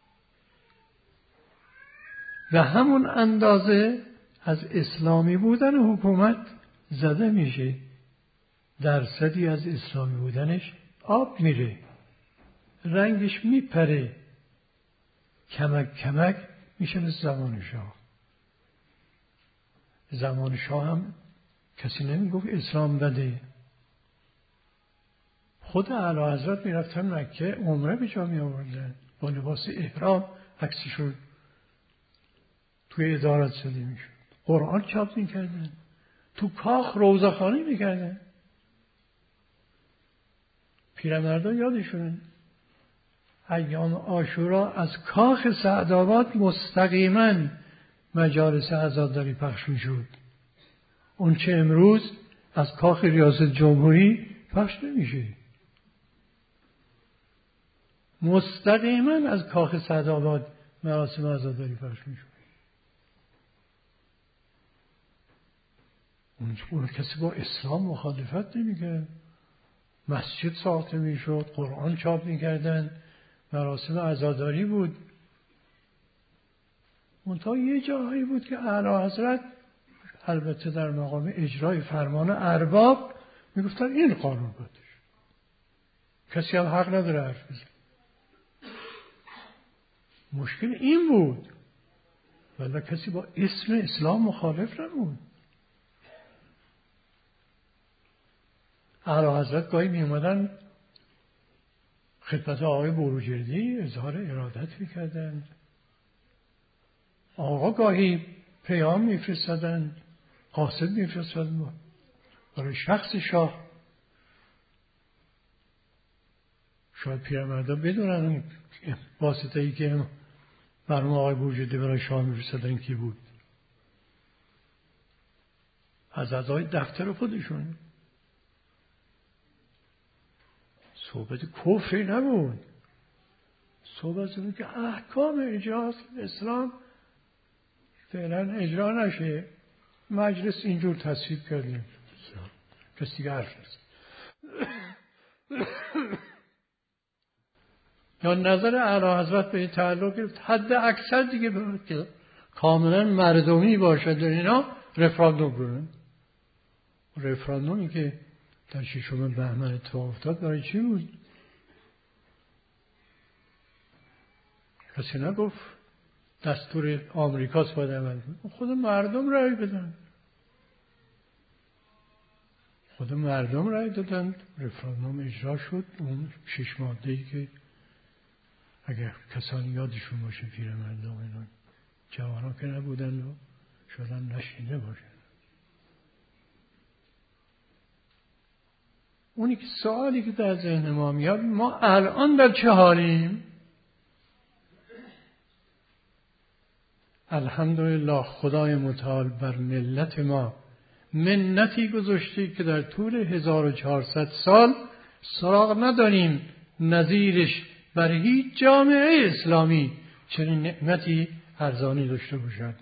A: و همون اندازه از اسلامی بودن حکومت زده میشه، درصدی از اسلامی بودنش آب میره، رنگش میپره، کمک کمک میشه مثل زمان شاه. زمان شاه هم کسی نمیگفت اسلام بده. خود اعلی حضرت میرفتن مکه عمره به جا می آوردن، با لباس احرام عکسشون توی ادارت زده میشد، قرآن چاپ میکردن، تو کاخ روضه‌خوانی میکردن. پیرمردان یادشونه ایام عاشورا از کاخ سعدآباد مستقیما مجالس عزاداری پخش میشد. اون چه امروز از کاخ ریاست جمهوری پخش نمیشه، مستقیما از کاخ سعدآباد مراسم عزاداری پخش میشد. اون کسی با اسلام مخالفت نمیکرد، مسجد ساخته میشد، قرآن چاپ میکردن، مراسم عزاداری بود. منتها یه جاهایی بود که اعلی حضرت البته در مقام اجرای فرمان ارباب میگفتن این قانون بودش، کسی هم حق نداره حرف بزنه. مشکل این بود، ولی کسی با اسم اسلام مخالف نبود. اعلی حضرت گاهی می اومدن خدمت آقای بروجردی اظهار ارادت میکردند. آقا گاهی پیام میفرستادند، قاصد میفرستادند برای شخص شاه. شاید پیرمردا بدونن واسطه ای که مرحوم آقای بروجردی برای شاه میفرستادن کی بود. از اعضای دفتر خودشون. صحبت کفری نبود، صحبت بود که احکام اجراست اسلام فعلا اجرا نشه، مجلس اینجور تصویب کردیم، کسی دیگه حرف نیست. یا نظر اعلی حضرت به این تعلق گرفت حد اکثر دیگه بود که کاملا مردمی باشد در اینا رفراندوم برن. رفراندومی که در ششم بهمن اتفاق افتاد برای چی بود؟ کسی نگفت دستور آمریکاست باید عمل کنه، خود مردم رأی بدن، خود مردم رأی دادن، رفراندوم اجرا شد. اون شش ماده‌ای که اگر کسانی یادشون باشه پیرمردان اینا جوانان که نبودن و شدن نشینده باشن. اونی که سوالی که در ذهن ما میاد ما الان در چه حالیم؟ الحمدلله خدای متعال بر ملت ما منتی گذاشته که در طول هزار و چهارصد سال سراغ نداریم نظیرش بر هیچ جامعه اسلامی چنین نعمتی ارزانی داشته باشد.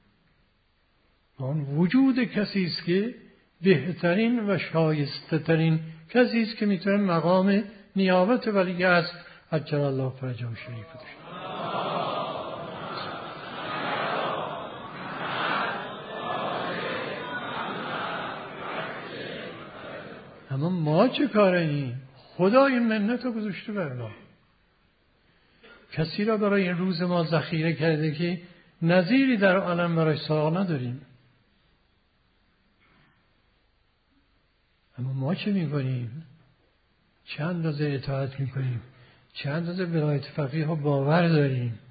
A: آن وجود کسی است که بهترین و شایسته ترین کسی است که میتونه مقام نیابت ولی است عجل الله فرجه شریف داشته. اما ما چه کاره ایم؟ خدا این منت رو گذاشته بر ما. کسی را برای این روز ما ذخیره کرده که نظیری در عالم برای سراغ نداریم. اما ما چه میکنیم؟ چه اندازه اطاعت میکنیم؟ چه اندازه ولایت فقیه ها باور داریم؟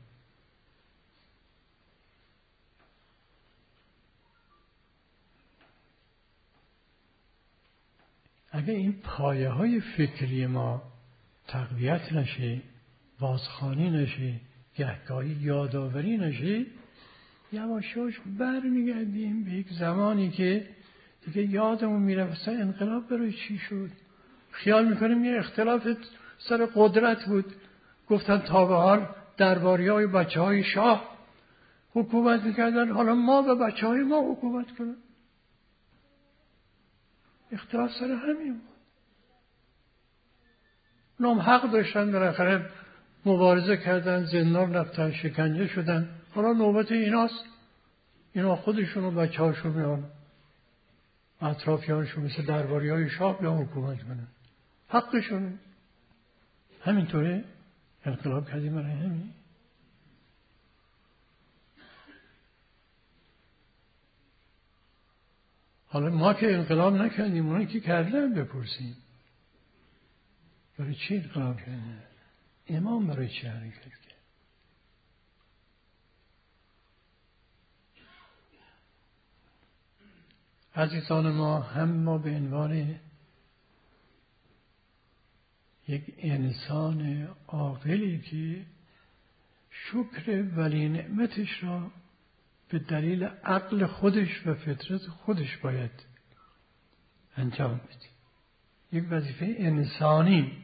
A: اگه این پایه های فکری ما تقویت نشه، بازخوانی نشه، گهگاهی یادآوری نشه، یواش یواش برمیگردیم به یک زمانی که دیگه یادمون میره مثلا انقلاب برای چی شد. خیال میکنیم یه اختلاف سر قدرت بود، گفتن تا به حال درباری های بچه های شاه حکومت میکردن، حالا ما به بچه های ما حکومت کنن. اختلاف سر همین بود. نام حق داشتن، بالاخره مبارزه کردن، زندان رفتن، شکنجه شدن، حالا نوبت ایناست. اینا خودشون و بچه هاشون میان اطرافیانشون مثل درباری های شاه بیان حکومت کنن، حقشونه. همینطوره انقلاب کردیم برای همین. حالا ما که انقلاب نکردیم، اونایی که کردن بپرسیم برای چی انقلاب کردن؟ امام برای چی حرکت کرد؟ عزیزان ما، هم ما به عنوان یک انسان عاقلی که شکر ولی نعمتش را به دلیل عقل خودش و فطرت خودش باید انجام بدیم. یک وظیفه انسانی.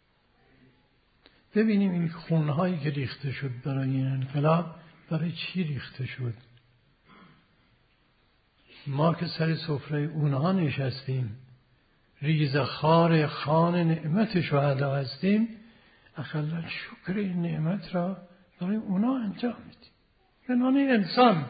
A: ببینیم این خونهایی که ریخته شد برای این انقلاب برای چی ریخته شد. ما که سر سفره اونها نشستیم، ریزخوار خوان نعمت شهدا هستیم، اقلا شکر این نعمت را برای اونها انجام میدیم به عنوان انسان.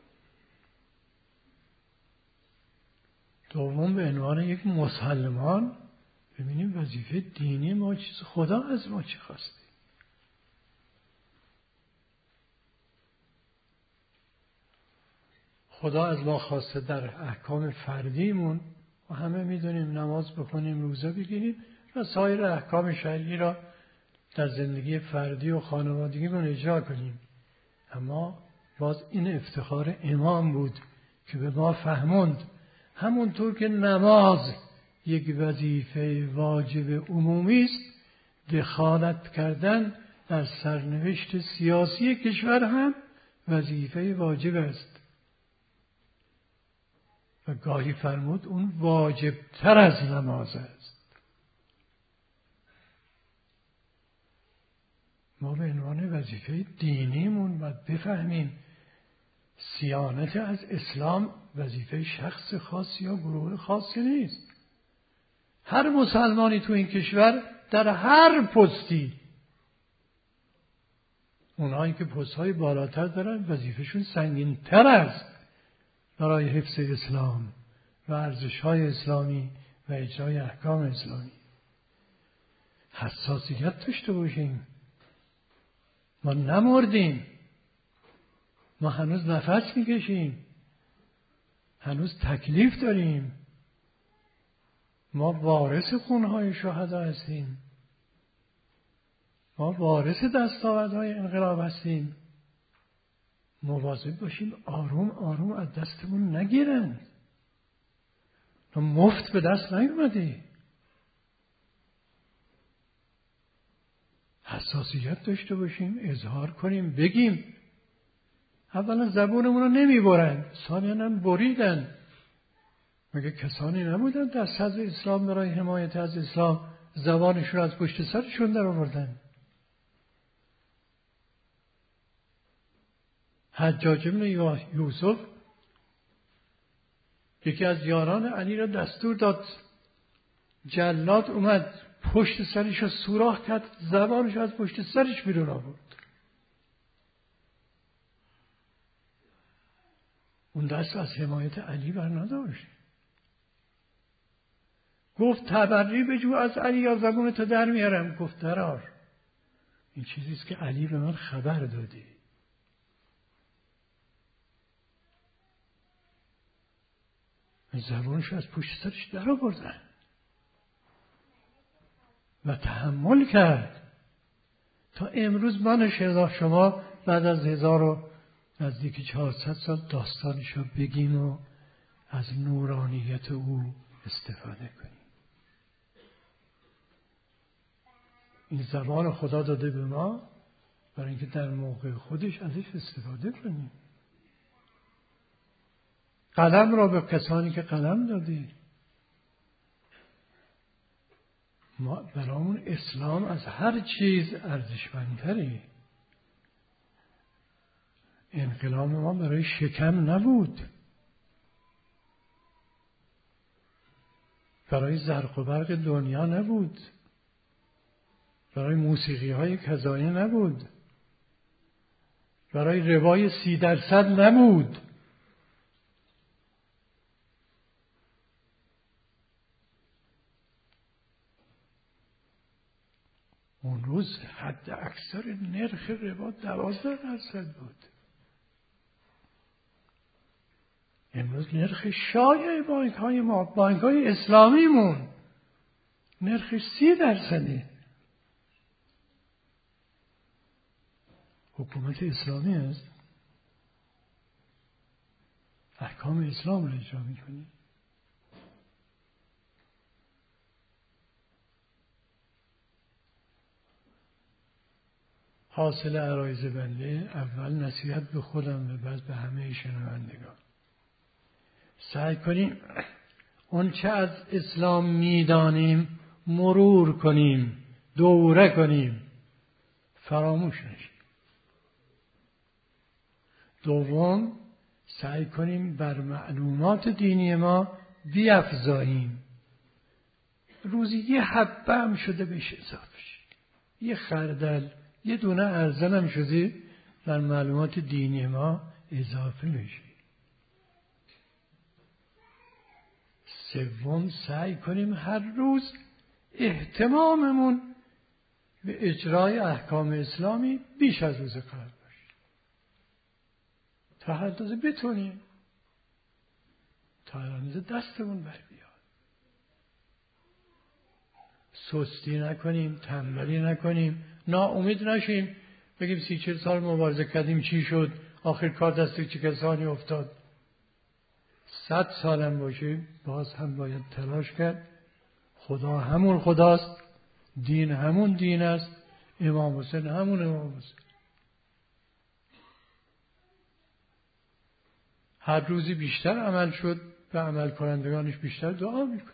A: دوم به عنوان یک مسلمان ببینیم وظیفه دینی ما چیز، خدا از ما چی خواسته. خدا از ما خواسته در احکام فردیمون و همه میدونیم نماز بخونیم، روزه بگیریم و سایر احکام شرعی را در زندگی فردی و خانوادگیمون اجرا کنیم. اما باز این افتخار امام بود که به ما فهموند همونطور که نماز یک وظیفه واجب عمومی است، دخالت کردن در سرنوشت سیاسی کشور هم وظیفه واجب است. و گاهی فرمود اون واجب تر از نماز است. ما به عنوان وظیفه دینیمون باید بفهمیم صیانت از اسلام وظیفه شخص خاصی یا گروه خاصی نیست. هر مسلمانی تو این کشور در هر پستی، اونایی که پست‌های بالاتر دارن وظیفهشون سنگین تر است برای حفظ اسلام و ارزش‌های اسلامی و اجرای احکام اسلامی. حساسیت داشته باشیم. ما نمردیم، ما هنوز نفس میکشیم، هنوز تکلیف داریم، ما وارث خونهای شهدا هستیم، ما وارث دستاوردهای انقلاب هستیم. مواظب باشیم آروم آروم از دستمون نگیرن. تو مفت به دست نیومدی. حساسیت داشته باشیم، اظهار کنیم، بگیم. اولا زبونمون رو نمیبرن، ثانیاً هم بریدن. مگه کسانی نبودن در صدر اسلام برای حمایت از اسلام زبانشون از پشت سرشون در آوردن؟ حجاج بن یوسف یکی از یاران علی را دستور داد، جلاد اومد پشت سرش رو سوراخ کرد، زبانش از پشت سرش بیرون آورد. اون دست از حمایت علی بر نداشت. گفت تبری بجو از علی یا زبونتو در میارم. گفت درار، این چیزیست که علی به من خبر دادی. زبانش از پشت سرش در آوردن و تحمل کرد. تا امروز من شما شما بعد از هزار و نزدیک چهارصد سال داستانشو بگیم و از نورانیت او استفاده کنیم. این زبان خدا داده به ما برای اینکه در موقع خودش ازش استفاده کنیم. قلم را به کسانی که قلم دادی. ما برامون اسلام از هر چیز ارزشمندتره. انقلاب ما برای شکم نبود، برای زرق و برق دنیا نبود، برای موسیقی های کذایی نبود، برای روای سی درصد نبود. اون روز حد اکثر نرخ ربا دوازده درصد بود. امروز نرخ شایع بانک های ما، بانک های اسلامیمون، نرخش سی درصده. حکومت اسلامی است، احکام اسلام رو اجرا میکنی. حاصل عرایض بنده، اول نصیحت به خودم و بعد به همه شنوندگان. سعی کنیم اون چه از اسلام میدانیم مرور کنیم، دوره کنیم، فراموش نشیم. دوم، سعی کنیم بر معلومات دینی ما بیفزاییم. روزی یه حبه هم شده بهش اضافه شد، یه خردل، یه دونه ارزن هم شده در معلومات دینی ما اضافه بشه. سوم، سعی کنیم هر روز اهتماممون به اجرای احکام اسلامی بیش از روز قبل باشه، تا هر روز بتونیم، تا هر روز دستمون بر بیاد. سستی نکنیم، تنبلی نکنیم، ناامید نشیم بگیم سی چل سال مبارزه کردیم چی شد، آخر کار دست چه کسانی افتاد. صد سالم باشه باز هم باید تلاش کرد. خدا همون خداست، دین همون دین است، امام حسین همون امام حسین. هر روزی بیشتر عمل شد، به عمل کنندگانش بیشتر دعا میکنیم.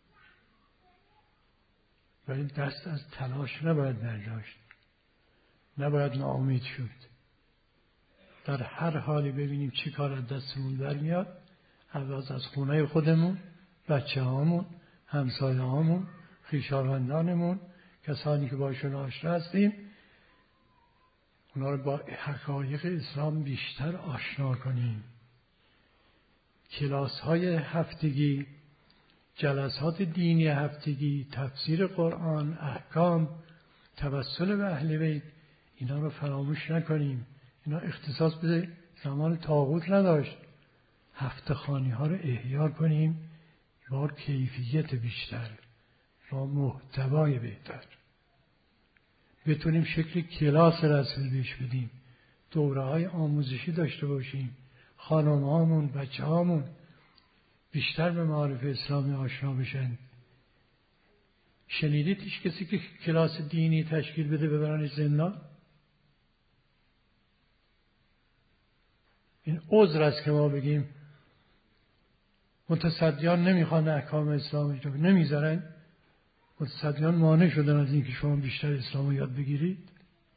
A: ولی دست از تلاش نباید برداشت، نباید ناامید شد. در هر حالی ببینیم چی کار از دستمون برمیاد، عوض از خونه خودمون، بچه هامون، همسایه هامون، خویشاوندانمون، کسانی که باشون آشنا هستیم، اونا رو با حقایق اسلام بیشتر آشنا کنیم. کلاس های هفتگی، جلسات دینی هفتگی، تفسیر قرآن، احکام، توسل به اهل بیت، اینا رو فراموش نکنیم. اینا اختصاص به زمان طاغوت نداشت. هفته خوانی ها رو احیا کنیم با کیفیت بیشتر، با محتوای بهتر. بتونیم شکل کلاس رسول بیش بدیم، دوره های آموزشی داشته باشیم، خانم هامون، بچه هامون بیشتر به معارف اسلامی آشنا بشن. شنیدید هیچ کسی که کلاس دینی تشکیل بده ببرنش زندان؟ این عذر است که ما بگیم متصدیان نمیخوان احکام اسلام اجرا کنن، نمیذارن. متصدیان مانع شدن از اینکه شما بیشتر اسلام رو یاد بگیرید.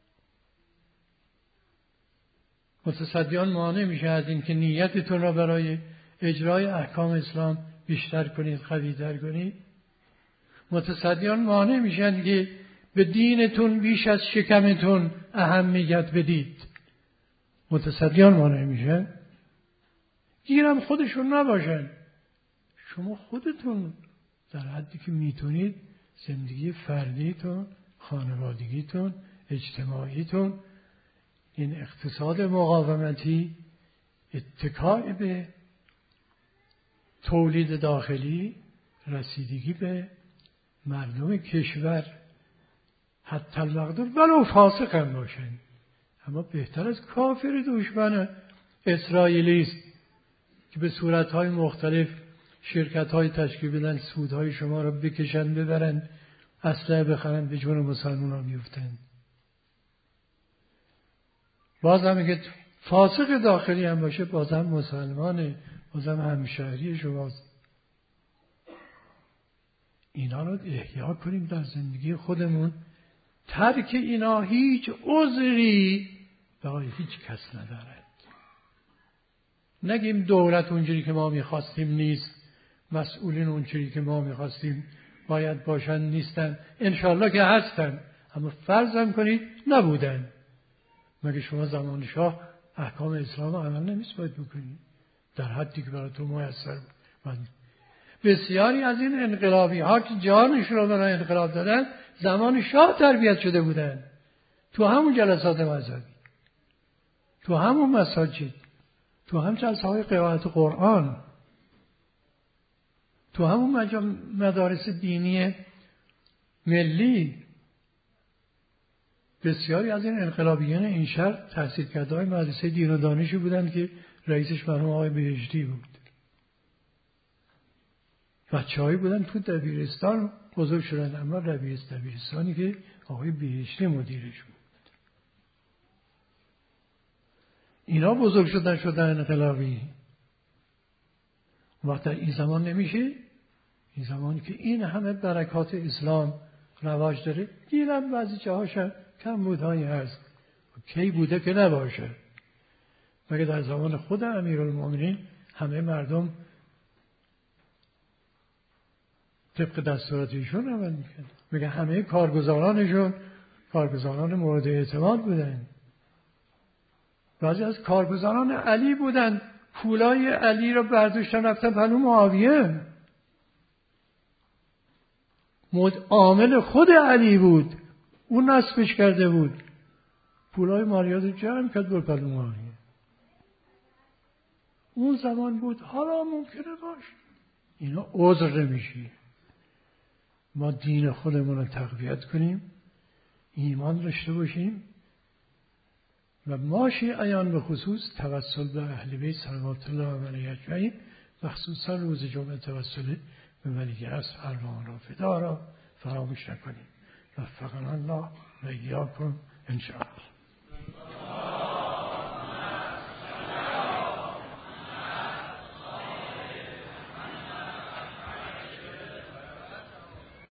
A: متصدیان مانع میشه از اینکه نیتتون را برای اجرای احکام اسلام بیشتر کنید، قوی‌تر کنید. متصدیان مانع میشن که به دینتون بیش از شکمتون اهمیت بدید. متصدیان مانع میشن. گیرم خودشون نباشن. شما خودتون در حدی که میتونید زندگی فردیتون، خانوادگیتون، اجتماعیتون، این اقتصاد مقاومتی، اتکای به تولید داخلی، رسیدگی به مردم کشور، حتی المقدور ولو فاسق هم باشن، اما بهتر از کافر دشمن اسرائیلی است که به صورتهای مختلف شرکت‌های تشکیل بدن، سودهای شما را بکشن، ببرن، اسلحه بخرن، به جون مسلمان‌ها بیفتن. بازم اگه فاسق داخلی هم باشه بازم مسلمانه، بازم همشهری شماست. اینا رو احیا کنیم در زندگی خودمون. ترک اینا هیچ عذری برای هیچ کس ندارد. نگیم دولت اونجوری که ما میخواستیم نیست، مسئولین اونجوری که ما میخواستیم باید باشن نیستن. انشالله که هستن، اما فرضم کنید نبودن. مگه شما زمان شاه احکام اسلام عمل نمی‌سپاید بکنید در حدی که براتون میسر بود؟ بسیاری از این انقلابی ها که جانش رو برای انقلاب دادن زمان شاه تربیت شده بودن، تو همون جلسات مذهبی، تو همون مساجد، تو همون جلسه های قرائت قرآن، تو همون مدارس دینی ملی. بسیاری از این انقلابیان این شهر تحصیل کرده های مدرسه دین و دانشی بودند که رئیسش مرحوم آقای بهشتی بود. بچه هایی بودن تو دبیرستان بزرگ شدن، اما دبیرستانی که آقای بهشتی مدیرش بود. اینا بزرگ شدن شدن انقلابی. وقت در این زمان نمیشه، این زمانی که این همه برکات اسلام رواج داره، گیرم بعضی جاهاش کم بودهایی هست. کی بوده که نباشه؟ مگه در زمان خود امیرالمومنین همه مردم طبق دستورات ایشون عمل میکرد؟ مگه همه کارگزارانشون کارگزاران مورد اعتماد بودن؟ بعضی از کارگزاران علی بودن، پولای علی رو برداشتن رفتن پلو معاویه. عامل خود علی بود، اون نصبش کرده بود، پولای مالیات رو جمع کرد بر پلو معاویه. اون زمان بود، حالا ممکنه باشه. اینا عذر نمیشه. ما دین خودمون رو تقویت کنیم، ایمان داشته باشیم و ما شیعیان به خصوص توسل به اهل بیت صلوات الله علیهم اجمعین و خصوصا روز جمعه توسل به ولی اصر ارواحان را فدا را فراموش نکنیم. وفقنا الله و ایاکم ان شاء الله.